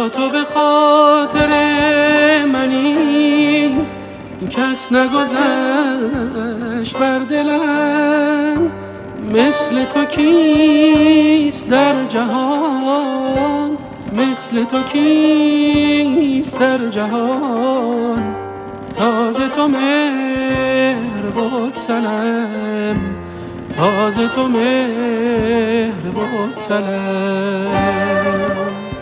با تو به خاطر منی کس نگذشت بر دلم، مثل تو کیست در جهان، مثل تو کیست در جهان. تازه تو مهر بگسلم، تازه تو مهر بگسلم.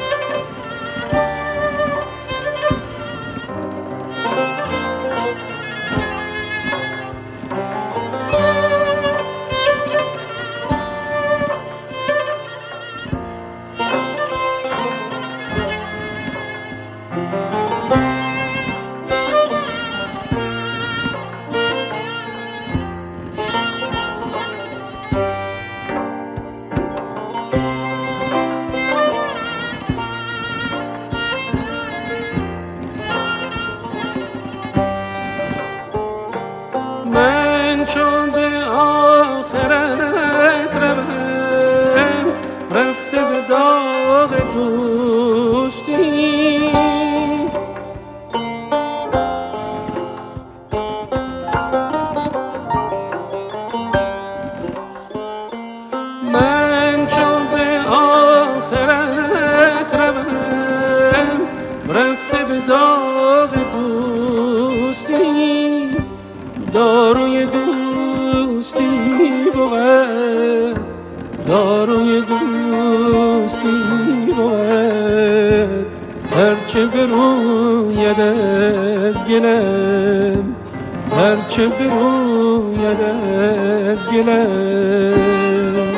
من چون به آخرت روم، رفته به داغ دوستی، من چون به آخرت روم، رفته به داغ دوستی. داروی دوستی بود، داروی دوستی بود، هرچه بروید از گلم، هرچه بروید از گلم.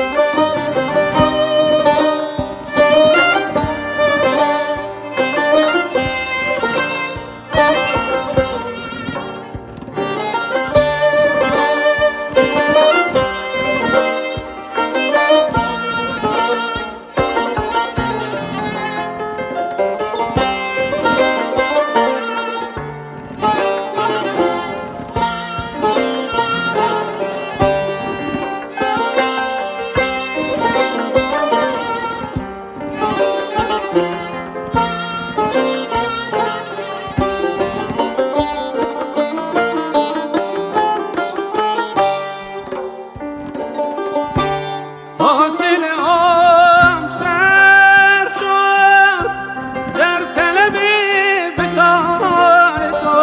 حاصل عمر صرف شد در طلب وصال تو،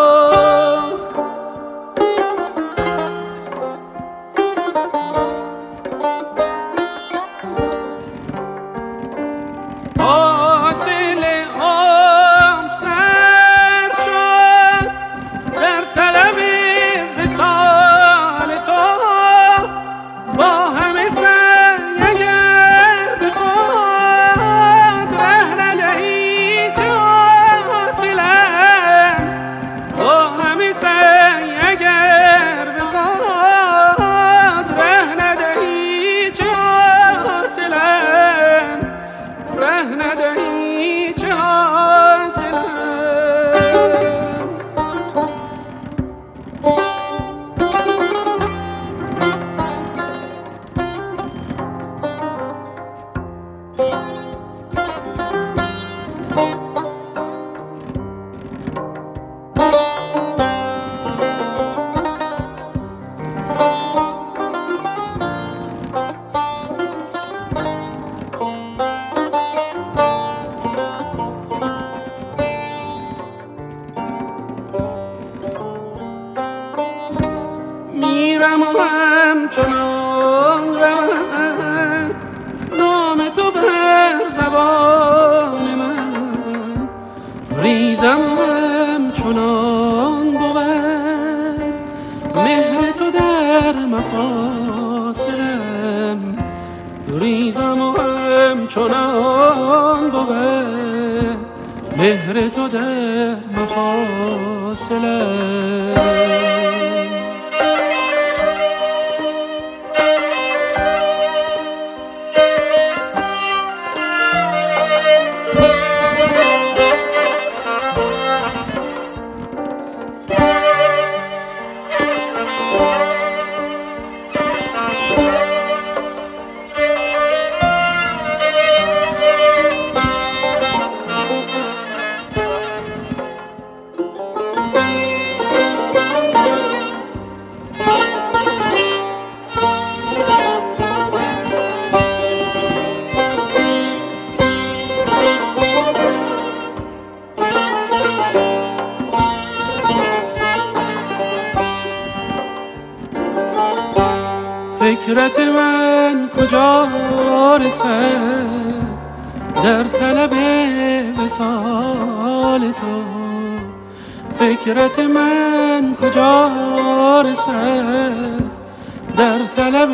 حاصل عمر صرف شد در طلب وصال تو. با همه میرم و همچنان رود نام تو بر زبان من، ریزم و همچنان بود مهر تو در مفاصلم، ریزم و همچنان بود مهر تو در مفاصلم. فکرت من کجا رسد در طلب وصال تو، فکرت من کجا رسد در طلب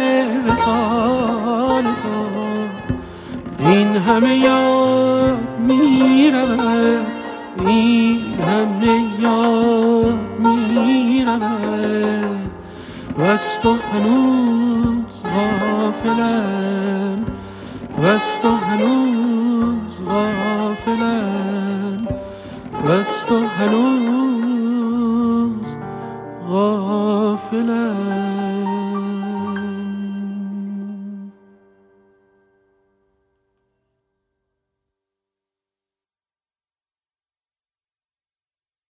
وصال تو. این همه یاد می رود، این همه یاد می رود و از تو هنوز غافلم، و از تو هنوز غافلم، و از تو هنوز غافلم.